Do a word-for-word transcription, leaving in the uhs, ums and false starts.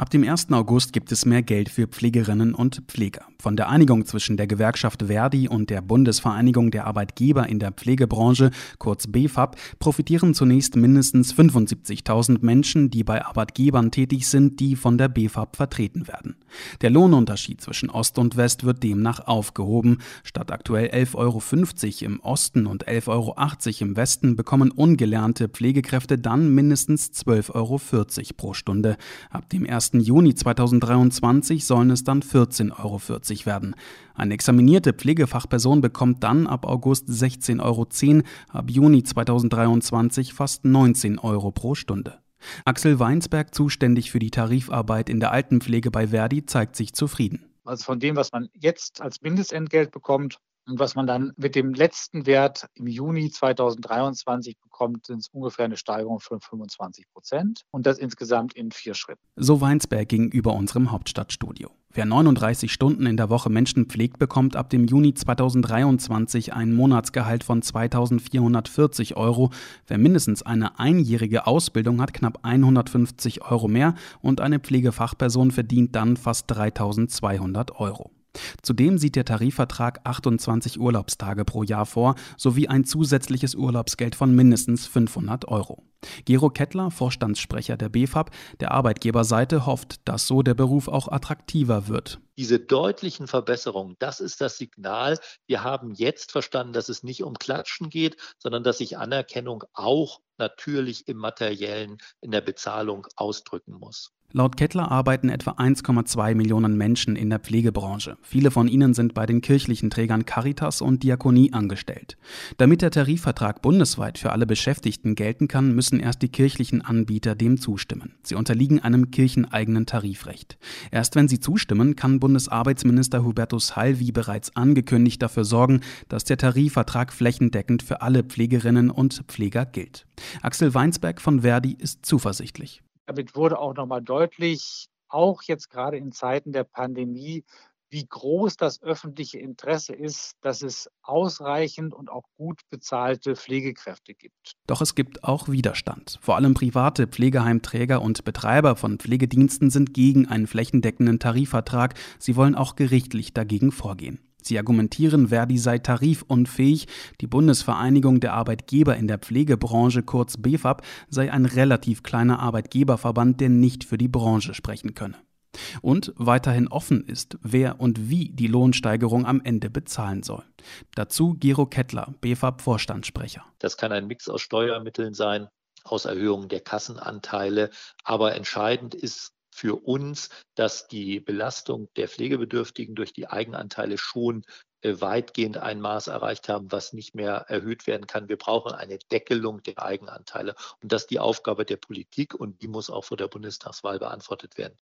Ab dem ersten August gibt es mehr Geld für Pflegerinnen und Pfleger. Von der Einigung zwischen der Gewerkschaft Verdi und der Bundesvereinigung der Arbeitgeber in der Pflegebranche, kurz B F A P, profitieren zunächst mindestens fünfundsiebzigtausend Menschen, die bei Arbeitgebern tätig sind, die von der B F A P vertreten werden. Der Lohnunterschied zwischen Ost und West wird demnach aufgehoben. Statt aktuell elf Euro fünfzig im Osten und elf Euro achtzig im Westen bekommen ungelernte Pflegekräfte dann mindestens zwölf Euro vierzig pro Stunde. Ab dem ersten Juni zweitausenddreiundzwanzig sollen es dann vierzehn Euro vierzig werden. Eine examinierte Pflegefachperson bekommt dann ab August sechzehn Euro zehn, ab Juni zweitausenddreiundzwanzig fast neunzehn Euro pro Stunde. Axel Weinsberg, zuständig für die Tarifarbeit in der Altenpflege bei Verdi, zeigt sich zufrieden. Also von dem, was man jetzt als Mindestentgelt bekommt und was man dann mit dem letzten Wert im Juni zweitausenddreiundzwanzig bekommt, sind es ungefähr eine Steigerung von fünfundzwanzig Prozent und das insgesamt in vier Schritten. So Weinsberg gegenüber unserem Hauptstadtstudio. Wer neununddreißig Stunden in der Woche Menschen pflegt, bekommt ab dem Juni zweitausenddreiundzwanzig ein Monatsgehalt von zweitausendvierhundertvierzig Euro. Wer mindestens eine einjährige Ausbildung hat, knapp hundertfünfzig Euro mehr und eine Pflegefachperson verdient dann fast dreitausendzweihundert Euro. Zudem sieht der Tarifvertrag achtundzwanzig Urlaubstage pro Jahr vor, sowie ein zusätzliches Urlaubsgeld von mindestens fünfhundert Euro. Gero Kettler, Vorstandssprecher der B F A P, der Arbeitgeberseite, hofft, dass so der Beruf auch attraktiver wird. Diese deutlichen Verbesserungen, das ist das Signal. Wir haben jetzt verstanden, dass es nicht um Klatschen geht, sondern dass sich Anerkennung auch natürlich im Materiellen, in der Bezahlung ausdrücken muss. Laut Kettler arbeiten etwa eins Komma zwei Millionen Menschen in der Pflegebranche. Viele von ihnen sind bei den kirchlichen Trägern Caritas und Diakonie angestellt. Damit der Tarifvertrag bundesweit für alle Beschäftigten gelten kann, müssen erst die kirchlichen Anbieter dem zustimmen. Sie unterliegen einem kircheneigenen Tarifrecht. Erst wenn sie zustimmen, kann Bundesarbeitsminister Hubertus Heil wie bereits angekündigt dafür sorgen, dass der Tarifvertrag flächendeckend für alle Pflegerinnen und Pfleger gilt. Axel Weinsberg von Verdi ist zuversichtlich. Damit wurde auch nochmal deutlich, auch jetzt gerade in Zeiten der Pandemie, wie groß das öffentliche Interesse ist, dass es ausreichend und auch gut bezahlte Pflegekräfte gibt. Doch es gibt auch Widerstand. Vor allem private Pflegeheimträger und Betreiber von Pflegediensten sind gegen einen flächendeckenden Tarifvertrag. Sie wollen auch gerichtlich dagegen vorgehen. Sie argumentieren, Verdi sei tarifunfähig, die Bundesvereinigung der Arbeitgeber in der Pflegebranche, kurz B F A P, sei ein relativ kleiner Arbeitgeberverband, der nicht für die Branche sprechen könne. Und weiterhin offen ist, wer und wie die Lohnsteigerung am Ende bezahlen soll. Dazu Gero Kettler, B F A P-Vorstandssprecher. Das kann ein Mix aus Steuermitteln sein, aus Erhöhung der Kassenanteile, aber entscheidend ist für uns, dass die Belastung der Pflegebedürftigen durch die Eigenanteile schon äh, weitgehend ein Maß erreicht haben, was nicht mehr erhöht werden kann. Wir brauchen eine Deckelung der Eigenanteile und das ist die Aufgabe der Politik und die muss auch vor der Bundestagswahl beantwortet werden.